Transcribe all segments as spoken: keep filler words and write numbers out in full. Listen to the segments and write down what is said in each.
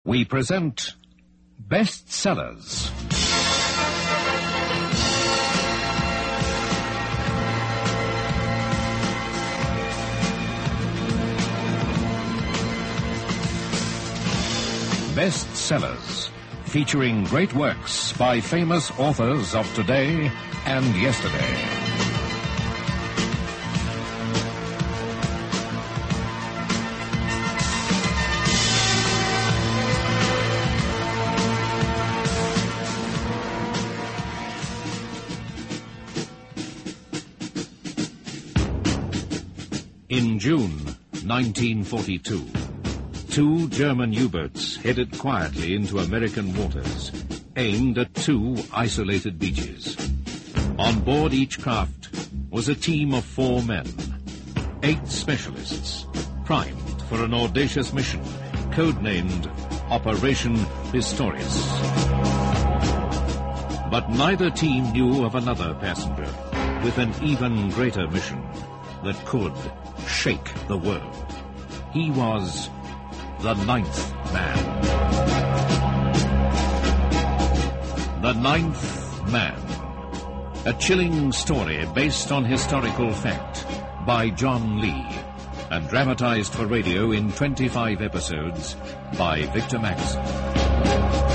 we present Bestsellers. Bestsellers, featuring great works by famous authors of today and yesterday. In June nineteen forty-two, two German U-boats headed quietly into American waters, aimed at two isolated beaches. On board each craft was a team of four men, eight specialists, primed for an audacious mission, codenamed Operation Pistorius. But neither team knew of another passenger with an even greater mission that could shake the world. He was the Ninth Man. The Ninth Man. A chilling story based on historical fact by John Lee and dramatized for radio in twenty-five episodes by Victor Maxson.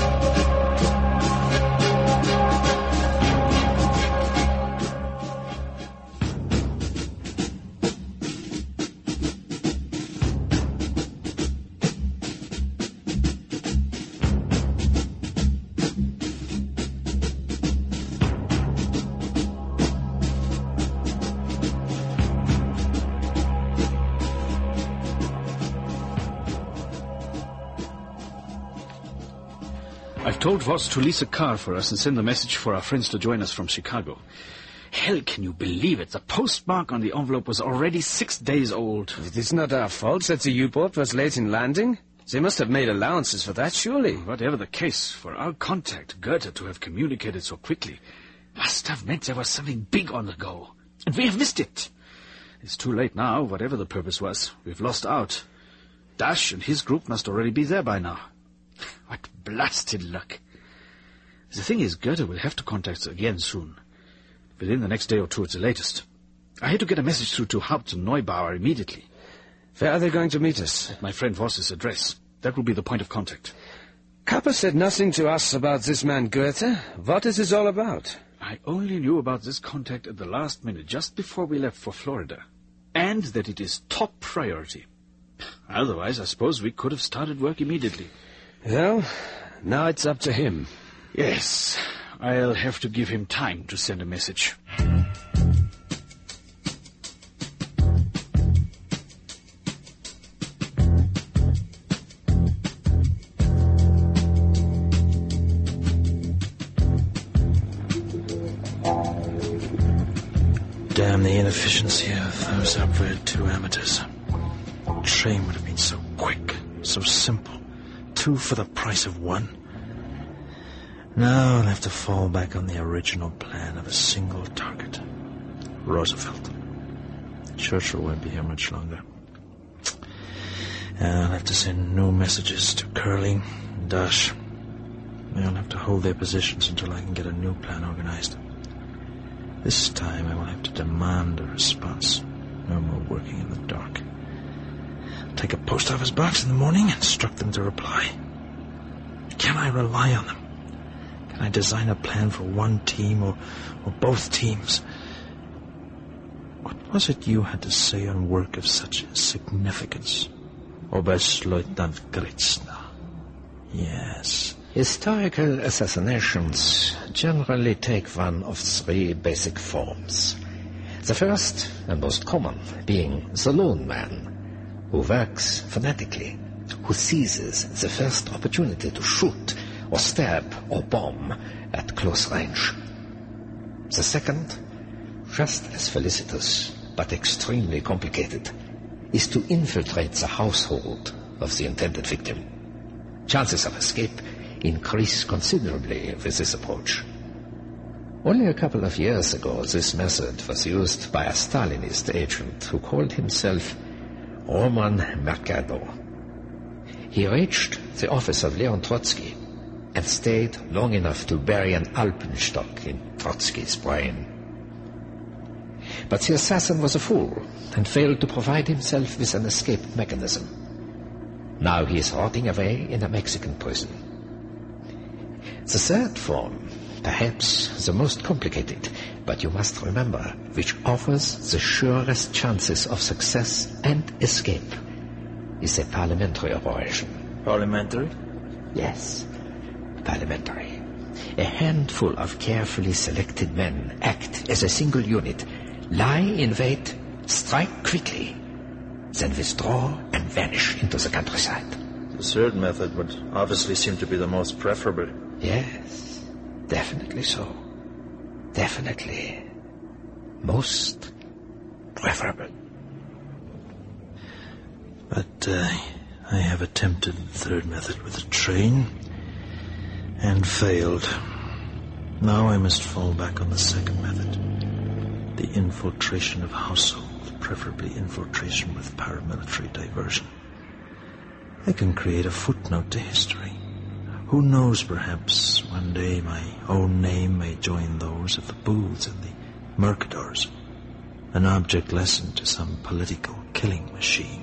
I've told Voss to lease a car for us and send a message for our friends to join us from Chicago. Hell, can you believe it? The postmark on the envelope was already six days old. It is not our fault that the U-boat was late in landing. They must have made allowances for that, surely. Whatever the case, for our contact, Goethe, to have communicated so quickly, must have meant there was something big on the go. And we have missed it. It's too late now, whatever the purpose was. We've lost out. Dash and his group must already be there by now. What blasted luck. The thing is, Goethe will have to contact us again soon. Within the next day or two at the latest. I had to get a message through to Haupt and Neubauer immediately. Where are they going to meet us? At my friend Voss's address. That will be the point of contact. Kappa said nothing to us about this man Goethe. What is this all about? I only knew about this contact at the last minute, just before we left for Florida. And that it is top priority. Otherwise, I suppose we could have started work immediately. Well, now it's up to him. Yes, I'll have to give him time to send a message. Damn the inefficiency of those upward two amateurs. The train would have been so quick, so simple. Two for the price of one. Now I'll have to fall back on the original plan of a single target. Roosevelt. Churchill won't be here much longer. And I'll have to send new messages to Curly and Dash. They'll have to hold their positions until I can get a new plan organized. This time I will have to demand a response. No more working in the dark. Take a post office box in the morning and instruct them to reply. Can I rely on them? Can I design a plan for one team or, or both teams? What was it you had to say on work of such significance? Oberstleutnant Gritzner. Yes. Historical assassinations generally take one of three basic forms. The first and most common being the lone man, who works fanatically, who seizes the first opportunity to shoot or stab or bomb at close range. The second, just as felicitous but extremely complicated, is to infiltrate the household of the intended victim. Chances of escape increase considerably with this approach. Only a couple of years ago, this method was used by a Stalinist agent who called himself Roman Mercado. He reached the office of Leon Trotsky and stayed long enough to bury an alpenstock in Trotsky's brain. But the assassin was a fool and failed to provide himself with an escape mechanism. Now he is rotting away in a Mexican prison. The third form, perhaps the most complicated, but you must remember, which offers the surest chances of success and escape, is a parliamentary operation. Parliamentary? Yes, parliamentary. A handful of carefully selected men act as a single unit, lie in wait, strike quickly, then withdraw and vanish into the countryside. The third method would obviously seem to be the most preferable. Yes, definitely so. Definitely. Most preferable. But uh, I have attempted the third method with a train and failed. Now I must fall back on the second method. The infiltration of households, preferably infiltration with paramilitary diversion. I can create a footnote to history. Who knows, perhaps one day my own name may join those of the Booths and the Mercadors, an object lesson to some political killing machine.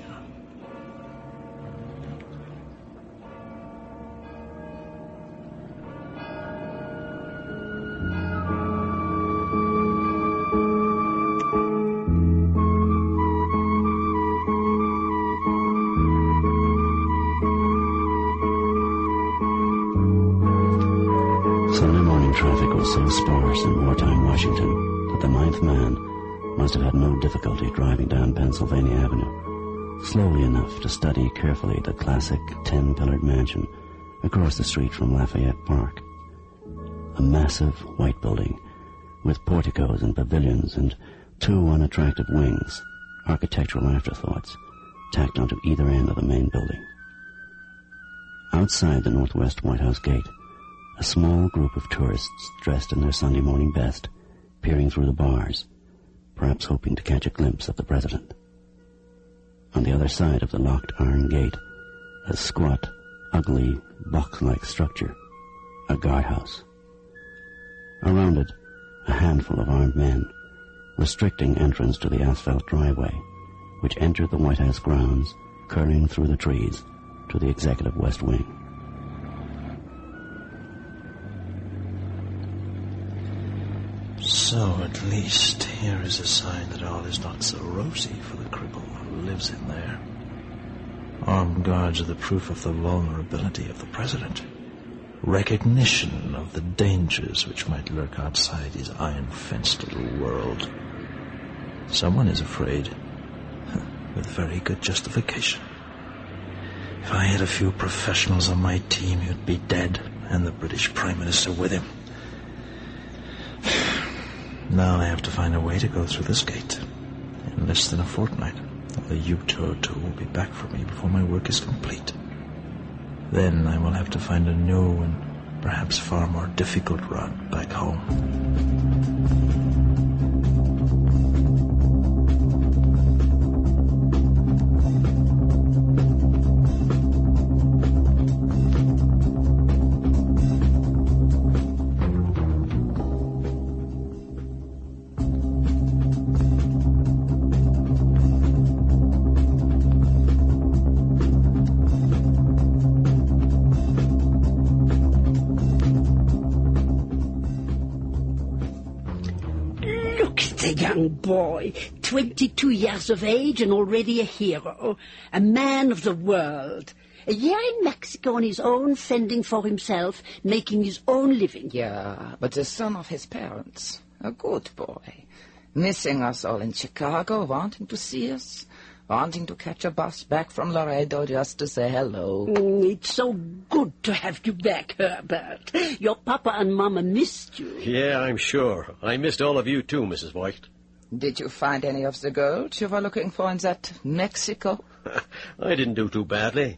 So sparse in wartime Washington that the ninth man must have had no difficulty driving down Pennsylvania Avenue, slowly enough to study carefully the classic ten-pillared mansion across the street from Lafayette Park. A massive white building with porticos and pavilions and two unattractive wings, architectural afterthoughts, tacked onto either end of the main building. Outside the northwest White House gate, a small group of tourists dressed in their Sunday morning best, peering through the bars, perhaps hoping to catch a glimpse of the president. On the other side of the locked iron gate, a squat, ugly, box-like structure, a guardhouse. Around it, a handful of armed men, restricting entrance to the asphalt driveway, which entered the White House grounds, curling through the trees to the executive west wing. So, at least, here is a sign that all is not so rosy for the cripple who lives in there. Armed guards are the proof of the vulnerability of the president. Recognition of the dangers which might lurk outside his iron-fenced little world. Someone is afraid, with very good justification. If I had a few professionals on my team, he'd be dead, and the British Prime Minister with him. Now I have to find a way to go through this gate. In less than a fortnight, the U-two oh two will be back for me before my work is complete. Then I will have to find a new and perhaps far more difficult route back home. Young boy, twenty-two years of age and already a hero, a man of the world. A year in Mexico on his own, fending for himself, making his own living. Yeah, but the son of his parents, a good boy, missing us all in Chicago, wanting to see us, wanting to catch a bus back from Laredo just to say hello. Mm, it's so good to have you back, Herbert. Your papa and mama missed you. Yeah, I'm sure. I missed all of you too, Missus White. Did you find any of the gold you were looking for in that Mexico? I didn't do too badly.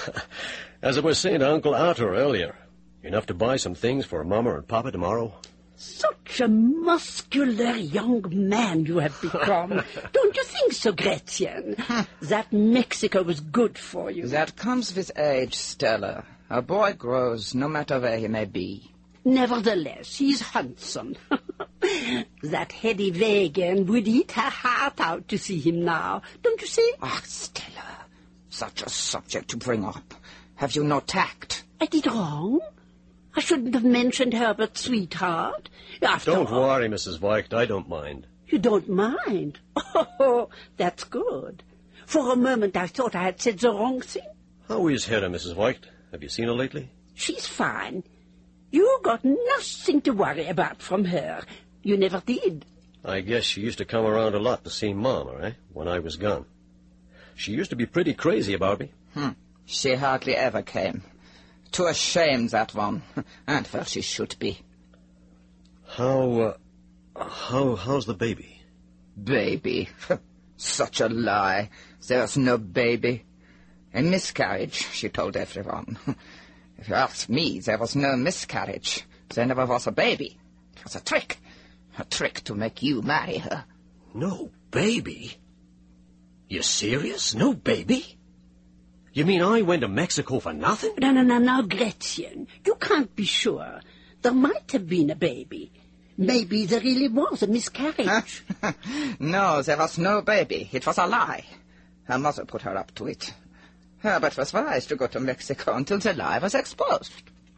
As I was saying to Uncle Arthur earlier, enough to buy some things for Mama and Papa tomorrow. Such a muscular young man you have become. Don't you think so, Gretchen? That Mexico was good for you. That comes with age, Stella. A boy grows no matter where he may be. Nevertheless, he's handsome. That Hetty Wagen would eat her heart out to see him now. Don't you see? Ah, Stella, such a subject to bring up. Have you no tact? I did wrong. I shouldn't have mentioned Herbert's sweetheart. After Don't all, worry, Missus Voigt. I don't mind. You don't mind? Oh, that's good. For a moment I thought I had said the wrong thing. How is Hedda, Missus Voigt? Have you seen her lately? She's fine. You got nothing to worry about from her. You never did. I guess she used to come around a lot to see Mama, eh, when I was gone. She used to be pretty crazy about me. Hmm. She hardly ever came. Too ashamed, that one. And well, she should be. How, uh, how, how's the baby? Baby. Such a lie. There's no baby. A miscarriage, she told everyone. If you ask me, there was no miscarriage. There never was a baby. It was a trick. A trick to make you marry her. No baby? You serious? No baby? You mean I went to Mexico for nothing? No, no, no, no, Gretchen. You can't be sure. There might have been a baby. Maybe there really was a miscarriage. No, there was no baby. It was a lie. Her mother put her up to it. Herbert was wise to go to Mexico until the lie was exposed.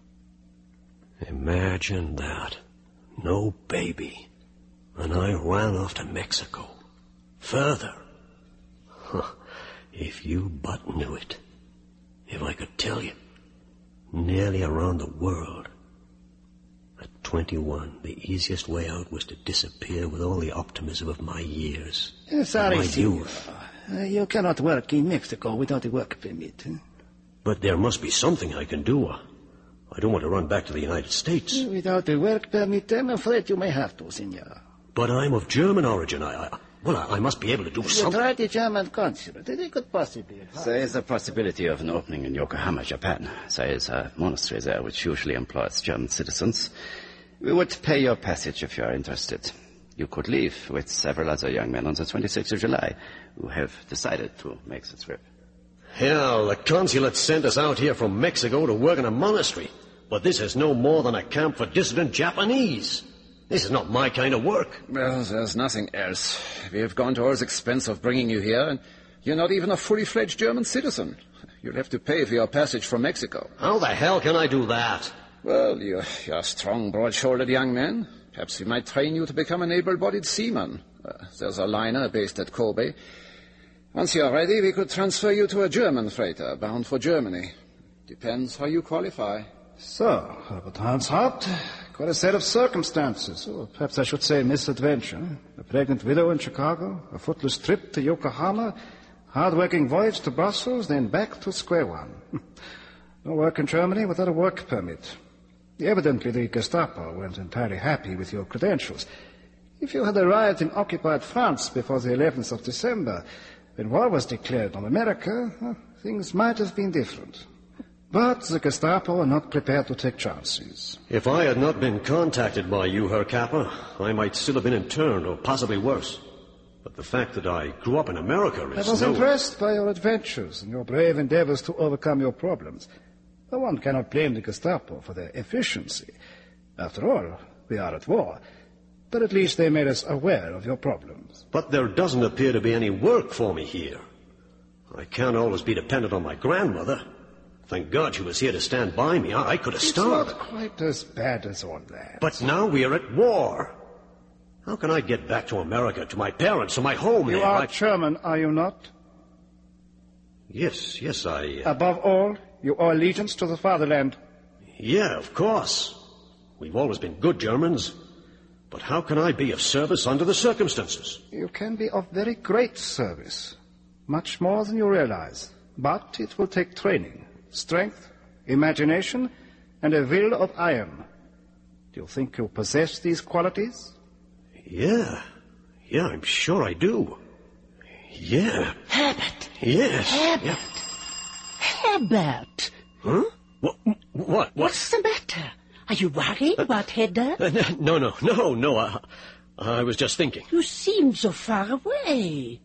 Imagine that. No baby. And I ran off to Mexico. Further. Huh. If you but knew it. If I could tell you. Nearly around the world. At twenty-one, the easiest way out was to disappear with all the optimism of my years. Uh, sorry, my senor. youth. Uh, you cannot work in Mexico without a work permit. Huh? But there must be something I can do. I don't want to run back to the United States. Uh, without a work permit, I'm afraid you may have to, senor. But I'm of German origin. I, I well, I, I must be able to do You something. tried the German consulate. They could possibly... There is a possibility of an opening in Yokohama, Japan. There is a monastery there which usually employs German citizens. We would pay your passage if you are interested. You could leave with several other young men on the twenty-sixth of July who have decided to make the trip. Hell, the consulate sent us out here from Mexico to work in a monastery. But this is no more than a camp for dissident Japanese. This is not my kind of work. Well, there's nothing else. We have gone to all the expense of bringing you here, and you're not even a fully fledged German citizen. You'll have to pay for your passage from Mexico. How the hell can I do that? Well, you're, you're a strong, broad-shouldered young man. Perhaps we might train you to become an able-bodied seaman. Uh, there's a liner based at Kobe. Once you're ready, we could transfer you to a German freighter bound for Germany. Depends how you qualify. So, Herbert Hanshaut, quite a set of circumstances, or perhaps I should say misadventure. A pregnant widow in Chicago, a footless trip to Yokohama, hard-working voyage to Brussels, then back to square one. No work in Germany without a work permit. Evidently the Gestapo weren't entirely happy with your credentials. If you had arrived in occupied France before the eleventh of December, when war was declared on America, well, things might have been different. But the Gestapo are not prepared to take chances. If I had not been contacted by you, Herr Kappa, I might still have been interned, or possibly worse. But the fact that I grew up in America is I was no... impressed by your adventures and your brave endeavors to overcome your problems. But one cannot blame the Gestapo for their efficiency. After all, we are at war. But at least they made us aware of your problems. But there doesn't appear to be any work for me here. I can't always be dependent on my grandmother. Thank God she was here to stand by me. I, I could have starved. It's not quite as bad as all that. But now we are at war. How can I get back to America, to my parents, to my home? You there? are I... German, are you not? Yes, yes, I... Uh... Above all, you owe allegiance to the fatherland. Yeah, of course. We've always been good Germans. But how can I be of service under the circumstances? You can be of very great service. Much more than you realize. But it will take training, strength, imagination, and a will of iron. Do you think you possess these qualities? Yeah. Yeah, I'm sure I do. Yeah. Herbert! Yes. Herbert! Yeah. Herbert! Huh? What? What? What? What's the matter? Are you worried about Hedda? Uh, no, no, no, no. I, I was just thinking. You seem so far away.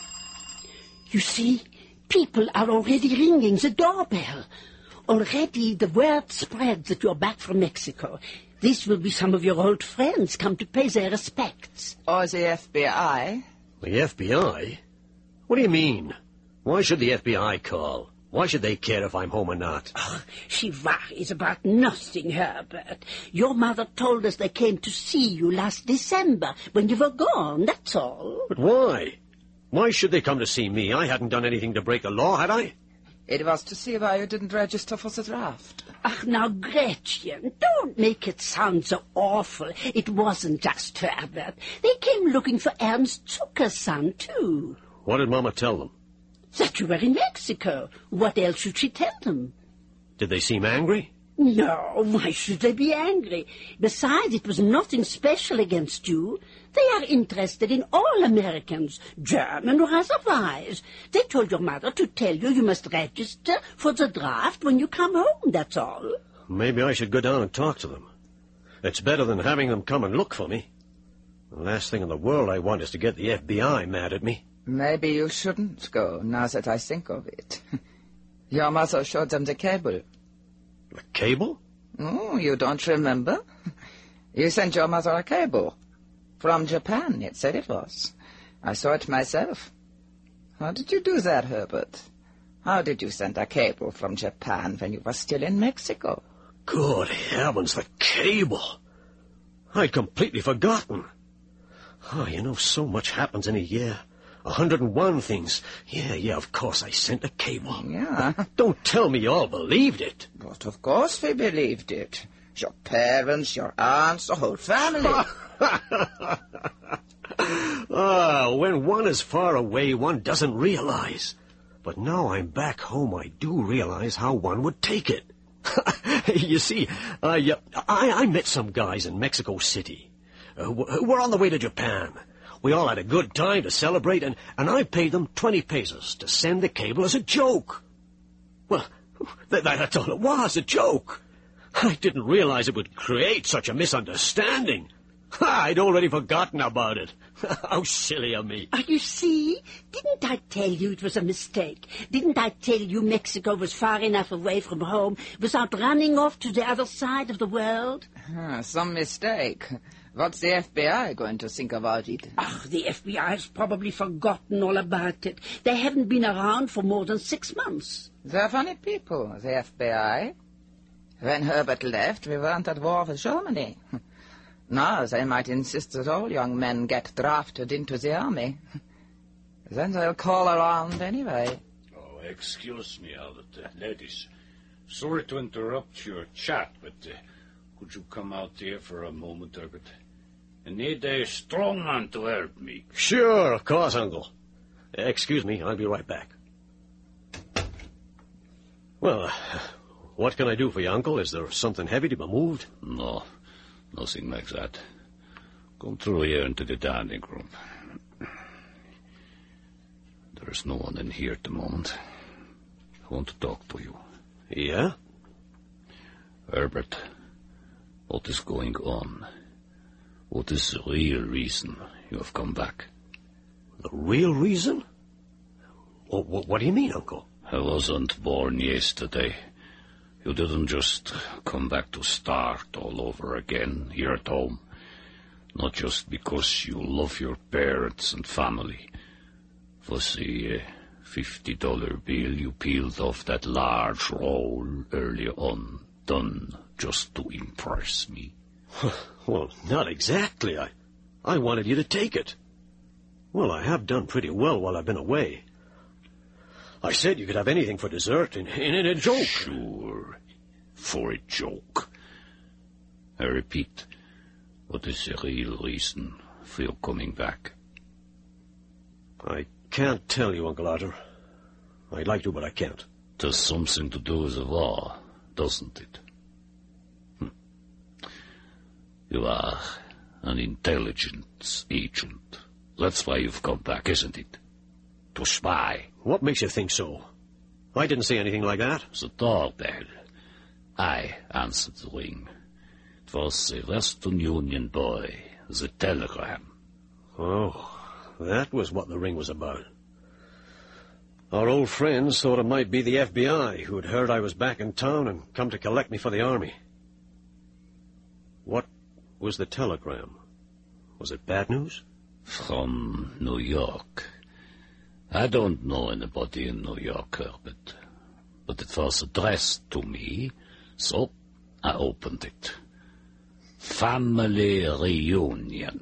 You see, people are already ringing the doorbell. Already the word spreads that you're back from Mexico. This will be some of your old friends come to pay their respects. Or the F B I. The F B I? What do you mean? Why should the F B I call? Why should they care if I'm home or not? Oh, she worries about nothing, Herbert. Your mother told us they came to see you last December, when you were gone, that's all. But why? Why should they come to see me? I hadn't done anything to break the law, had I? It was to see why you didn't register for the draft. Ach, now, Gretchen, don't make it sound so awful. It wasn't just Herbert. They came looking for Ernst Zucker's son, too. What did Mama tell them? That you were in Mexico. What else should she tell them? Did they seem angry? No, why should they be angry? Besides, it was nothing special against you. They are interested in all Americans, German or otherwise. They told your mother to tell you you must register for the draft when you come home, that's all. Maybe I should go down and talk to them. It's better than having them come and look for me. The last thing in the world I want is to get the F B I mad at me. Maybe you shouldn't go, now that I think of it. Your mother showed them the cable. The cable? Oh, you don't remember? You sent your mother a cable. From Japan, it said it was. I saw it myself. How did you do that, Herbert? How did you send a cable from Japan when you were still in Mexico? Good heavens, the cable! I'd completely forgotten. Oh, you know, so much happens in a year. A hundred and one things. Yeah, yeah, of course I sent a cable. Yeah. Don't tell me you all believed it. But of course we believed it. Your parents, your aunts, the whole family. Ah, when one is far away, one doesn't realize. But now I'm back home, I do realize how one would take it. You see, I, uh, I, I met some guys in Mexico City. Uh, we're on the way to Japan. We all had a good time to celebrate, and, and I paid them twenty pesos to send the cable as a joke. Well, that, that's all it was, a joke. I didn't realize it would create such a misunderstanding. I'd already forgotten about it. How silly of me. Oh, you see? Didn't I tell you it was a mistake? Didn't I tell you Mexico was far enough away from home without running off to the other side of the world? Ah, some mistake. What's the F B I going to think about it? Oh, the F B I has probably forgotten all about it. They haven't been around for more than six months. They're funny people, the F B I. When Herbert left, we weren't at war with Germany. Now they might insist that all young men get drafted into the army. Then they'll call around anyway. Oh, excuse me, Albert. Uh, ladies, sorry to interrupt your chat, but uh, could you come out here for a moment, Herbert? I need a strong man to help me. Sure, of course, Uncle. Excuse me, I'll be right back. Well, uh, what can I do for you, Uncle? Is there something heavy to be moved? No, nothing like that. Come through here into the dining room. There's no one in here at the moment. I want to talk to you. Yeah? Herbert, what is going on? What is the real reason you have come back? The real reason? What, what, what do you mean, Uncle? I wasn't born yesterday. You didn't just come back to start all over again here at home. Not just because you love your parents and family. Was the uh, fifty dollar bill you peeled off that large roll earlier on done just to impress me? Well, not exactly. I, I wanted you to take it. Well, I have done pretty well while I've been away. I said you could have anything for dessert in, in, in a joke. Sure, for a joke. I repeat, what is the real reason for your coming back? I can't tell you, Uncle Arthur. I'd like to, but I can't. It has something to do with the war, doesn't it? Hm. You are an intelligence agent. That's why you've come back, isn't it? To spy. What makes you think so? I didn't say anything like that. The doorbell. I answered the ring. It was the Western Union boy, the telegram. Oh, that was what the ring was about. Our old friends thought it might be the F B I who had heard I was back in town and come to collect me for the army. What was the telegram? Was it bad news? From New York. I don't know anybody in New York, Herbert. But it was addressed to me, so I opened it. Family reunion.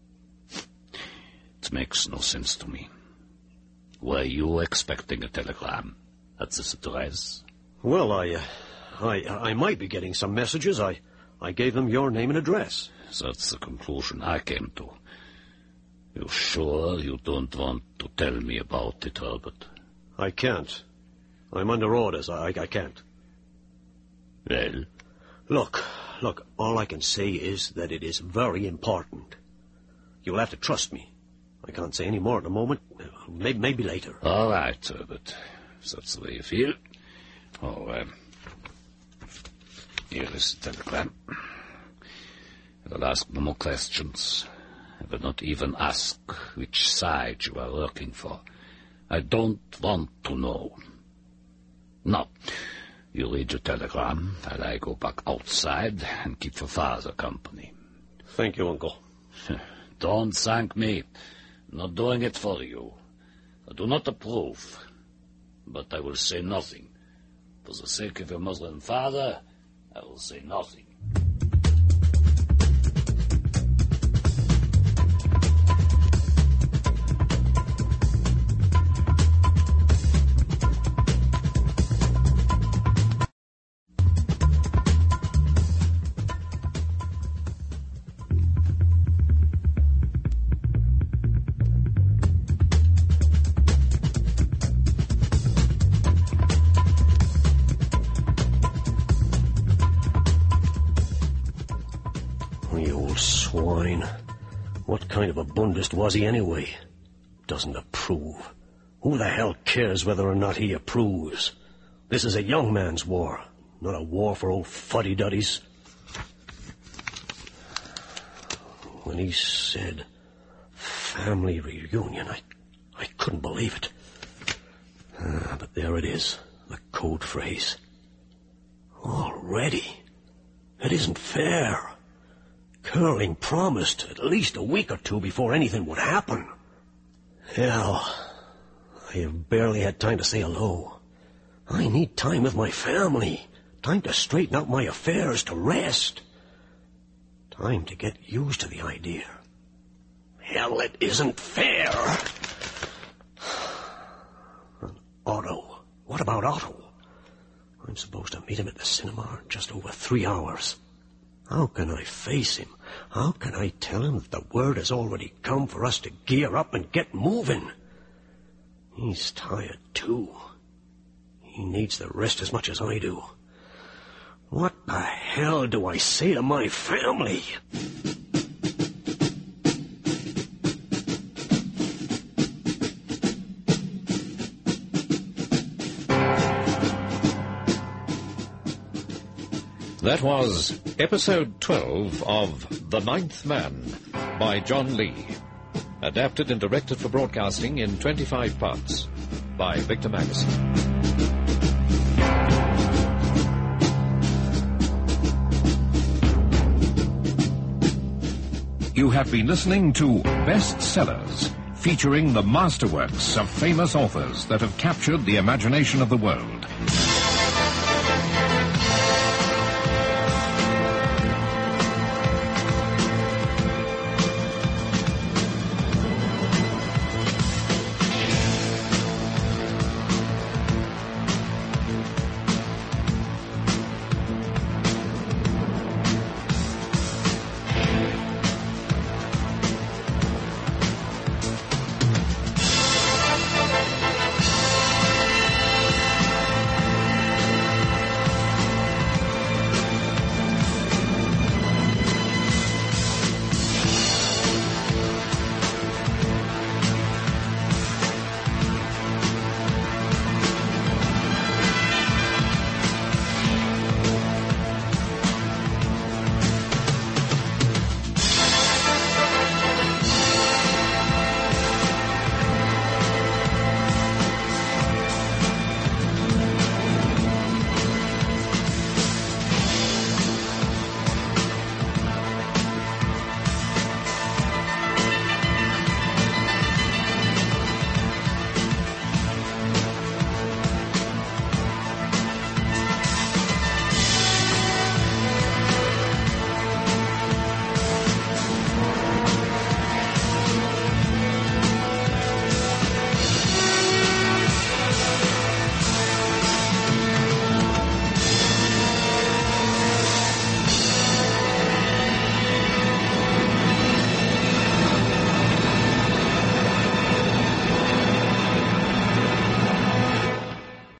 It makes no sense to me. Were you expecting a telegram at this address? Well, I, uh, I, I might be getting some messages. I, I gave them your name and address. That's the conclusion I came to. You sure you don't want to tell me about it, Herbert? I can't. I'm under orders. I, I can't. Well? Look, look, all I can say is that it is very important. You'll have to trust me. I can't say any more at the moment. Maybe, maybe later. All right, Herbert. If that's the way you feel. Oh, um, here is the telegram. I will ask no more questions. I will not even ask which side you are working for. I don't want to know. Now, you read your telegram, while I go back outside and keep your father company. Thank you, Uncle. Don't thank me. I'm not doing it for you. I do not approve. But I will say nothing. For the sake of your mother and father, I will say nothing. What kind of a Bundist was he anyway? Doesn't approve. Who the hell cares whether or not he approves? This is a young man's war, not a war for old fuddy-duddies. When he said family reunion, I, I couldn't believe it. Ah, but there it is, the code phrase. Already? It isn't fair. Curling promised at least a week or two before anything would happen. Hell, I have barely had time to say hello. I need time with my family, time to straighten out my affairs, to rest. Time to get used to the idea. Hell, it isn't fair. Otto. What about Otto? I'm supposed to meet him at the cinema in just over three hours. How can I face him? How can I tell him that the word has already come for us to gear up and get moving? He's tired, too. He needs the rest as much as I do. What the hell do I say to my family? That was episode twelve of The Ninth Man by John Lee, adapted and directed for broadcasting in twenty-five parts by Victor Magnuson. You have been listening to Bestsellers, featuring the masterworks of famous authors that have captured the imagination of the world.